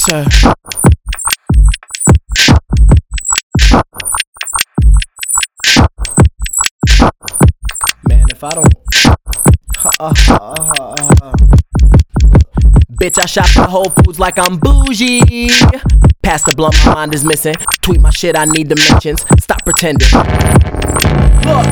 said. Man, if I don't bitch, I shop at Whole Foods like I'm bougie. Pass the blunt, my mind is missing. Tweet my shit, I need dimensions. Stop pretending. Look.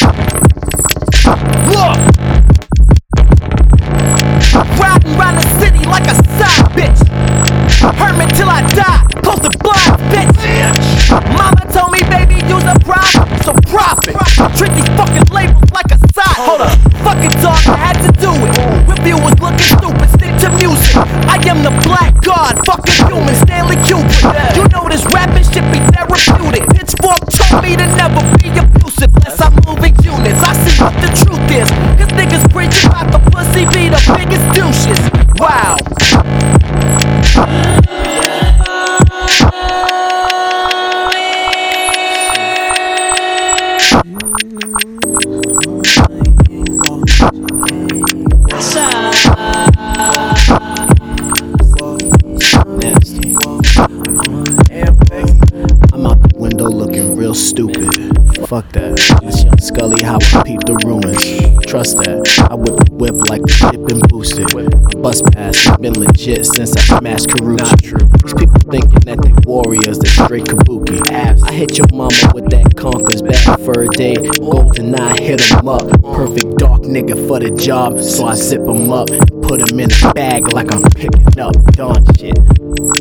Riding around the city like a side bitch. Hermit till I die. Close the blinds, bitch. Mama told me, baby, use a prop, so profit. Treat these fucking labels like a side. Hold up. Fucking dog, I had to do it. Reviewers looking stupid, stick to music. I am the black god, fucking human, Stanley Kubrick. You know this rapping shit be therapeutic. Pitchfork told me to never be abusive, unless I'm moving units. I see what the truth is, cause niggas preaching about the pussy be the biggest douches. Wow. I'm out the window looking real stupid. Fuck that. It's Young Scully, how I peep the ruins. Trust that. I whip the whip like the shit been boosted. My bus pass has been legit since I smashed Karuchi. These people thinking that they warriors, they straight kabuki. I hit your mama with that Conker's bad for a day. Golden eye hit 'em up. Perfect dark nigga for the job, so I zip 'em up. Put 'em in a bag like I'm picking up Dawn shit.